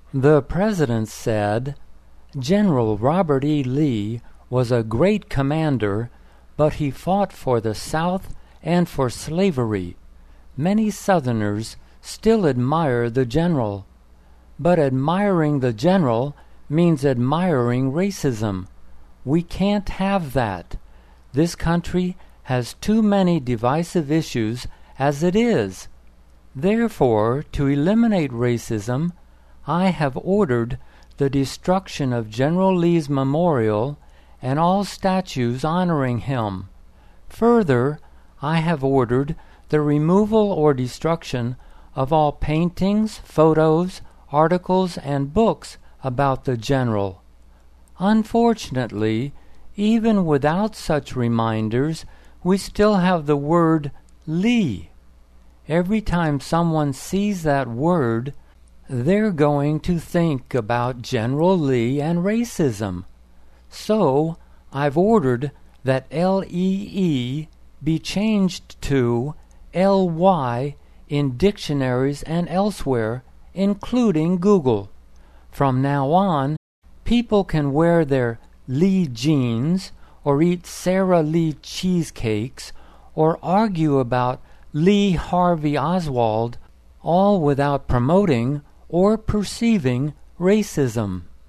The president said, "General Robert E. Lee was a great commander, but he fought for the South and for slavery. Many Southerners still admire the general. But admiring the general means admiring racism. We can't have that. This country has too many divisive issues as it is. Therefore, to eliminate racism, I have ordered the destruction of General Lee's memorial and all statues honoring him. Further, I have ordered the removal or destruction of all paintings, photos, articles, and books about the general. Unfortunately, even without such reminders, we still have the word Lee. Every time someone sees that word, they're going to think about General Lee and racism. So, I've ordered that L-E-E be changed to L-Y in dictionaries and elsewhere, including Google. From now on, people can wear their Lee jeans, or eat Sara Lee cheesecakes, or argue about Lee Harvey Oswald, all without promoting or perceiving racism.